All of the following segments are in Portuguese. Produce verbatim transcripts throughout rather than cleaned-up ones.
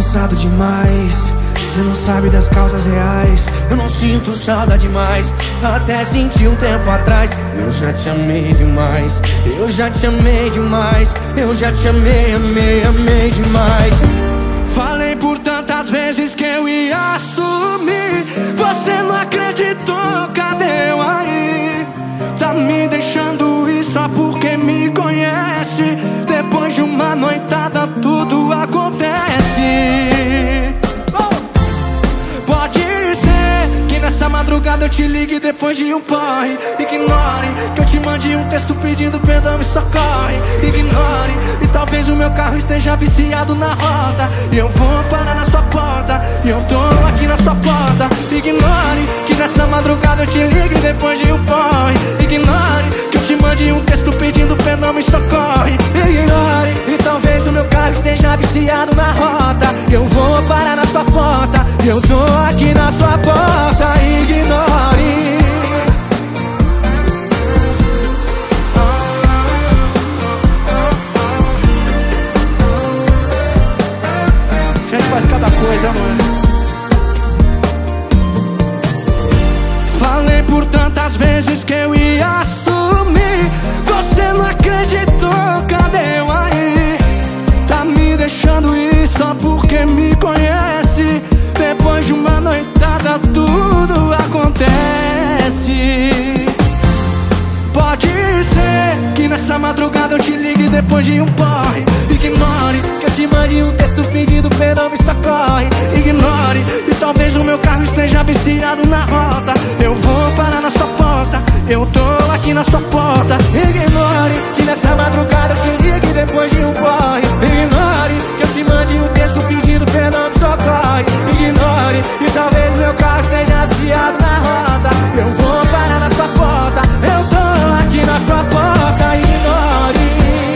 cansado demais. Você não sabe das causas reais. Eu não sinto saudade demais. Até senti um tempo atrás. Eu já te amei demais. Eu já te amei demais. Eu já te amei, amei, amei demais. Falei por tantas vezes que eu ia assumir. Você não acreditou, cadê eu aí? Tá me deixando ir só porque me conhece. Depois de uma noitada tudo acontece. Pode ser que nessa madrugada eu te ligue depois de um porre. Ignore que eu te mande um texto pedindo perdão e socorre. Ignore, e talvez o meu carro esteja viciado na roda. E eu vou parar na sua porta, e eu tô aqui na sua porta. Ignore que nessa madrugada eu te ligue depois de um porre. Ignore que eu te mande um texto pedindo perdão e socorre. Ignore, e talvez o meu carro esteja viciado na rota. Eu vou parar na sua porta, e eu tô aqui na sua porta. Ignore. A gente faz cada coisa, mano. Falei por tantas vezes que eu ia assumir. Você não acreditou, cadê eu aí? Tá me deixando ir só porque me conhece. Depois de uma noitada tudo acontece. Pode ser que nessa madrugada eu te ligue depois de um porre. Ignore que eu te mande um texto pedindo perdão, me socorre. Ignore, e talvez o meu carro esteja viciado na rota. Eu vou parar na sua porta, eu tô aqui na sua porta. Ignore que nessa madrugada eu te ligue depois de um porre. Ignore que eu te mande um texto pedindo perdão, me socorre. Ignore, e talvez meu carro esteja viciado na rota. Eu vou parar na sua porta, eu tô aqui na sua porta. Ignore.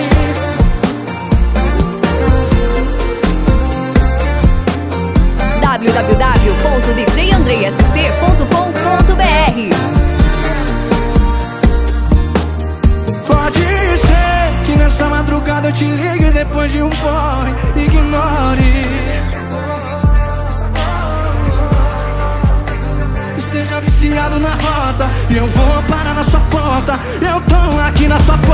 w w w ponto d j andrei s c ponto com ponto b r. Pode ser que nessa madrugada eu te ligue depois de um porre. Ignore. Esteja viciado na rota, e eu vou parar na sua porta. Eu tô aqui na sua porta.